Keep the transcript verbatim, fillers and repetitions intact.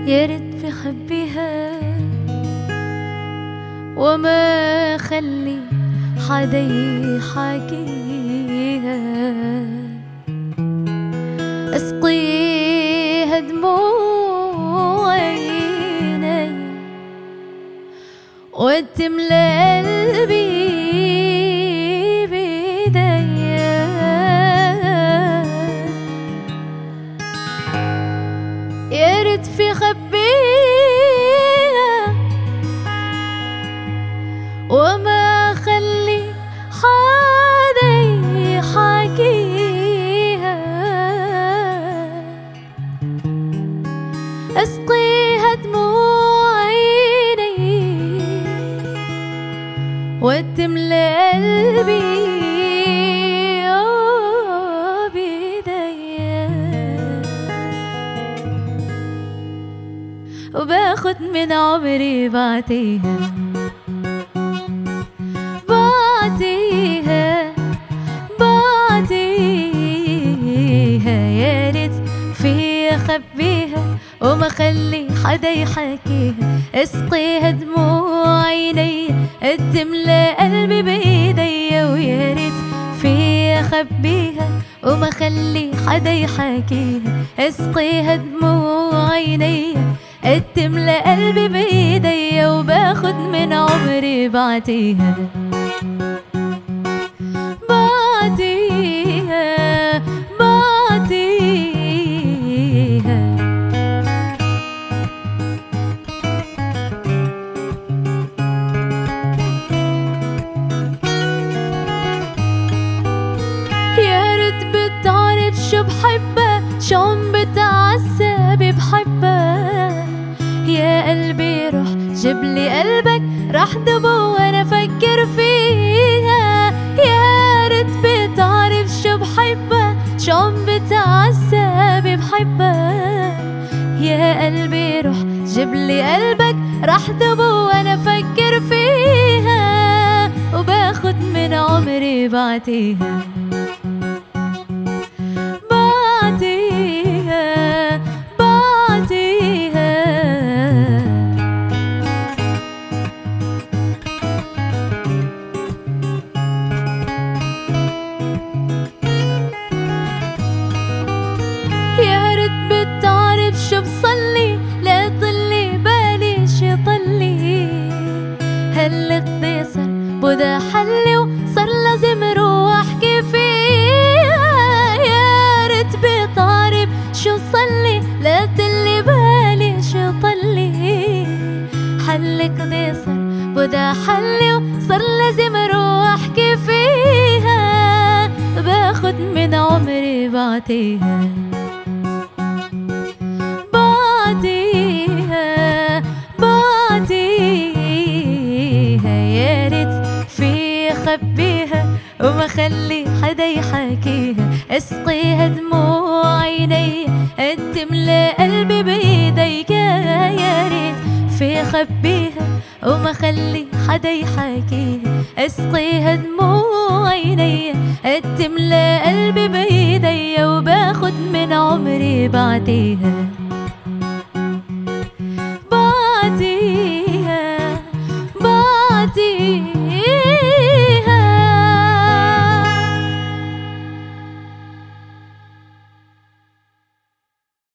يا ريت بخبيها وما خلي حدا يحاكيها، اسقيها دموع عيني وتملى قلبي بيديا، يا ريت في خبيها وما خلي حدا يحاكيها، اسقيها دموع عيني وتملى قلبي بيديا، وباخد من عمري بعطيها بعطيها بعطيها، يا ريت في خبيها وما خلي حدا يحاكيها، اسقيها دموع عيني تملى قلبي بايديا، ويا ريت في خبيها وما خلي حدا يحاكيها، اسقيها دموع عيني تملى قلبي بايديا، وباخد من عمري بعطيها بعطيها بعطيها. يا ريت بتعرف شو بحبها، شو عم بتعذب بحبها، يا قلبي روح جبلي قلبك رح دبه وانا افكر فيها، يا ريت بتعرف شو بحبها، شو عم بتعذب بحبها، يا قلبي روح جبلي قلبك رح دبه وانا افكر فيها، وباخد من عمري بعطيها بعطيها بعطيها. يا ريت بتعرف شو بصلي لا ضلي باليش يطلي، هالقضي صار بدا حلي وصار لازم روح احكي فيها، يا ريت بتعرف شو صلي لا ضلي باليش يطلي، هالقضي صار بدا حلي وصار لازم روح احكي فيها، باخد من عمري بعطيها بعطيها بعطيها، يا ريت في خبيها وما خلي حدا يحاكيها، اسقيها دموع عيني تملى قلبي بايديا، يا ريت في خبيها وما خلي حدا يحاكيها، اسقيها دموع عيني تملى قلبي بايديا، وباخد من عمري بعطيها